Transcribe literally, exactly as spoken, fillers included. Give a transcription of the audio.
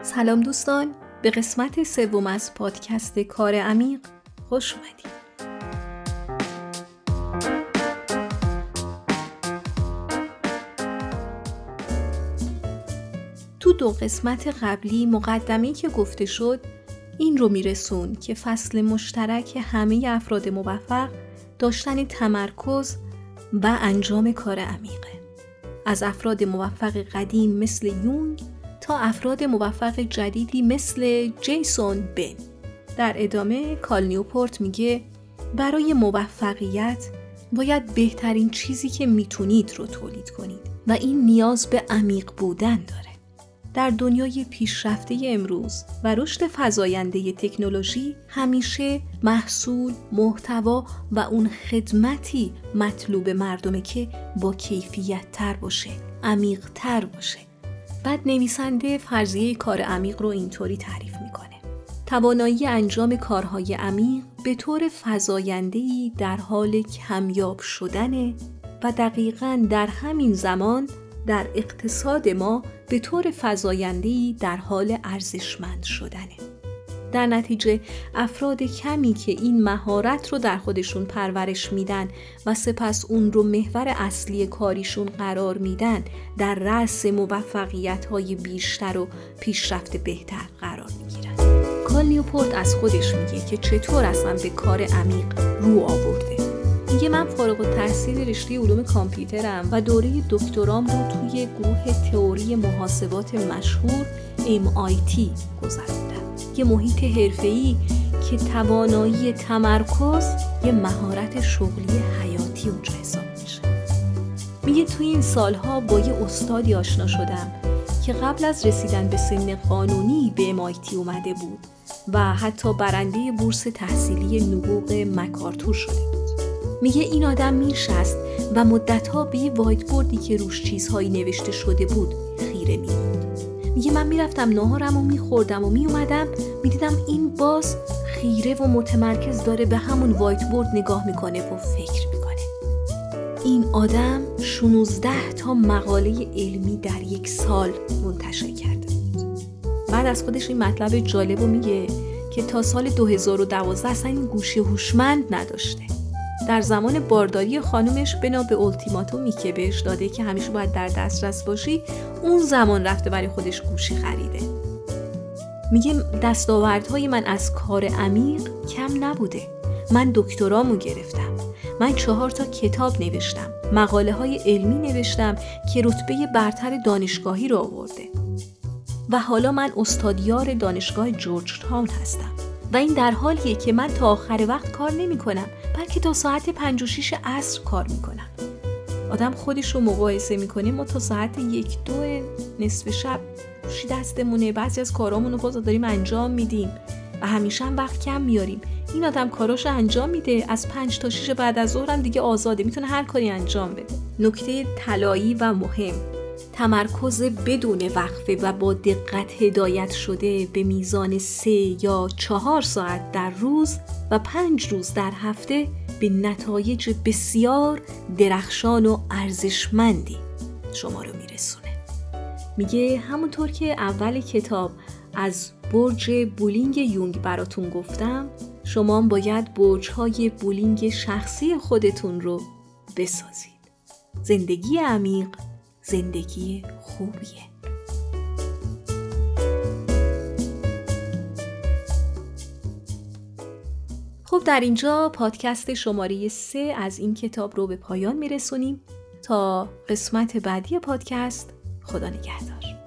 سلام دوستان، به قسمت سوم از پادکست کار عمیق خوش اومدید. تو دو قسمت قبلی مقدمه‌ای که گفته شد این رو میرسون که فصل مشترک همه افراد موفق داشتن تمرکز و انجام کار عمیقه. از افراد موفق قدیم مثل یونگ تا افراد موفق جدیدی مثل جیسون بن. در ادامه کال نیوپورت میگه برای موفقیت باید بهترین چیزی که میتونید رو تولید کنید و این نیاز به عمیق بودن داره. در دنیای پیشرفته امروز و رشد فزاینده تکنولوژی همیشه محصول، محتوا و اون خدمتی مطلوب مردمه که با کیفیت تر باشه، عمیق تر باشه. بعد نویسنده فرضیه کار عمیق رو اینطوری تعریف میکنه: توانایی انجام کارهای عمیق به طور فزاینده‌ای در حال کمیاب شدنه و دقیقاً در همین زمان در اقتصاد ما به طور فزاینده‌ای در حال ارزشمند شدنه. در نتیجه افراد کمی که این مهارت رو در خودشون پرورش میدن و سپس اون رو محور اصلی کاریشون قرار میدن در رأس موفقیت‌های بیشتر و پیشرفت بهتر قرار میگیرن. کال نیوپورت از خودش میگه که چطور اصلا به کار عمیق رو آورده. میگه من فارغ التحصیل رشته علوم کامپیوترم و دوره دکترام رو توی گروه تئوری محاسبات مشهور ام آی تی گذروندم. یه محیط حرفه‌ای که توانایی تمرکز یه مهارت شغلی حیاتی اونجا حساب میشه. میگه توی این سالها با یه استادی آشنا شدم که قبل از رسیدن به سن قانونی به ام آی تی اومده بود و حتی برنده بورس تحصیلی نبوغ مکارتور شده بود. میگه این آدم میشست و مدتها به یه وایت بوردی که روش چیزهایی نوشته شده بود خیره میموند. میگه من میرفتم ناهارم و میخوردم و میومدم میدیدم این باز خیره و متمرکز داره به همون وایت بورد نگاه میکنه و فکر میکنه. این آدم شانزده تا مقاله علمی در یک سال منتشر کرده بود. بعد از خودش این مطلب جالب رو میگه که تا سال دو هزار و دوازده اصلا این گوشی هوشمند نداشته. در زمان بارداری خانومش بنا به التیماتومی که بهش داده که همیشه باید در دسترس باشی، اون زمان رفته برای خودش گوشی خریده. میگه دستاوردهای من از کار عمیق کم نبوده. من دکترامو گرفتم. من چهار تا کتاب نوشتم. مقاله های علمی نوشتم که رتبه برتر دانشگاهی رو آورده. و حالا من استادیار دانشگاه جورج تاون هستم. و این در حالیه که من تا آخر وقت کار نمی کنم، بلکه تا ساعت پنج و شیش عصر کار می کنم. آدم خودش رو مقایسه می کنه، ما تا ساعت یک دو نصف شب گوشی دستمونه، بعضی از کارامون رو باز داریم انجام میدیم و همیشه هم وقت کم میاریم. این آدم کاراشو انجام میده، از پنج تا شیش بعد از ظهر هم دیگه آزاده، میتونه هر کاری انجام بده. نکته طلایی و مهم: تمرکز بدون وقفه و با دقت هدایت شده به میزان سه یا چهار ساعت در روز و پنج روز در هفته به نتایج بسیار درخشان و ارزشمندی شما رو میرسونه. میگه همونطور که اول کتاب از برج بولینگ یونگ براتون گفتم، شما باید برج‌های بولینگ شخصی خودتون رو بسازید. زندگی عمیق زندگی خوبیه. خب در اینجا پادکست شماره سه از این کتاب رو به پایان میرسونیم. تا قسمت بعدی پادکست، خدا نگهدار.